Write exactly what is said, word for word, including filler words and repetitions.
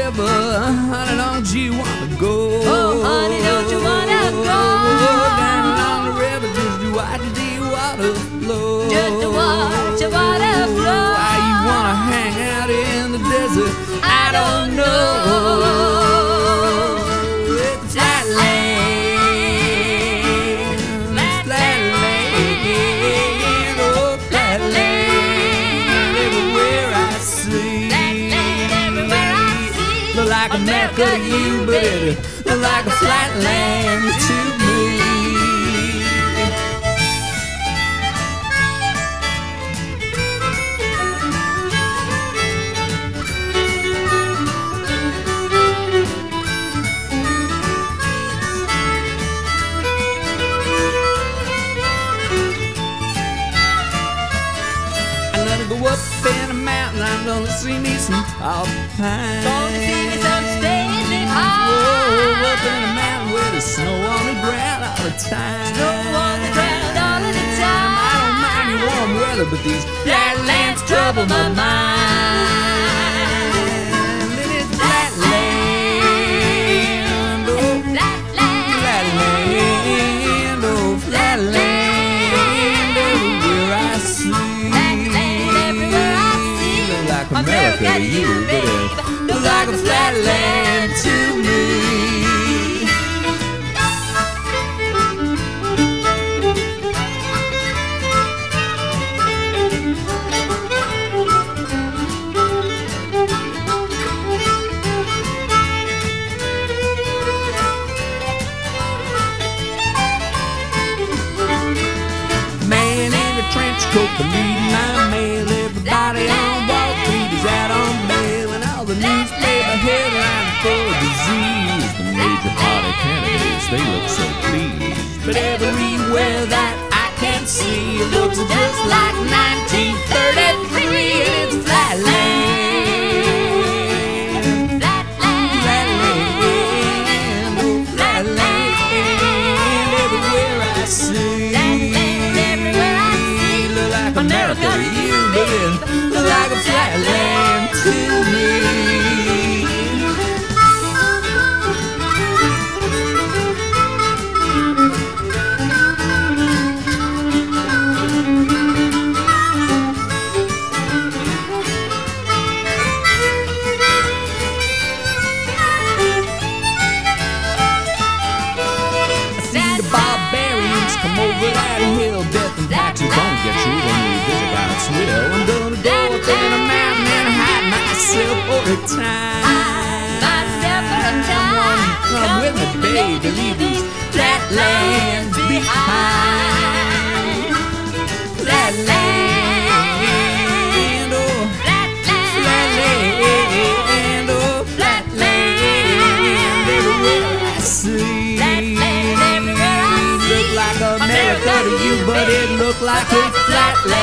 river. Honey, don't you wanna go? Oh, honey, don't you wanna go? Down along the river, just to watch the water flow. Just to watch the water flow. Why you wanna hang out in the desert? I don't know. It's flatland, flatland, oh flatland, everywhere I see. Look like America to you, but it look like a flatland to me. Go up in a mountain, I'm gonna see me some tall pines. Gonna see me some stately pines. Whoa, up in a mountain where there's snow on the ground all the time. Snow on the ground all of the time. I don't mind your warm weather, but these flatlands trouble my mind. And it's flatland, oh flatland, oh flatland, everywhere I see. Like America to you, but it look like a flatland to me. Man in a trench coat, believing my mail, everybody on Wall Street is out on bail, and all the newspaper headlines full of disease. The major party candidates, they look so pleased, but everywhere that I can see, it looks just like nineteen thirty-three, and it's flatland, flatland, oh flatland, everywhere I see. Look like America to you, but it look like a flatland to me. I see the barbarians come over that hill, death and taxes don't get you when you visit Brownsville. I'm gonna go up in a mountain and hide myself for a time. Myself for a time. Come with me, baby, leave these flatlands behind. Flatland, oh flatland, oh flatland, everywhere I see. Look like America to you, but it look like a flatland.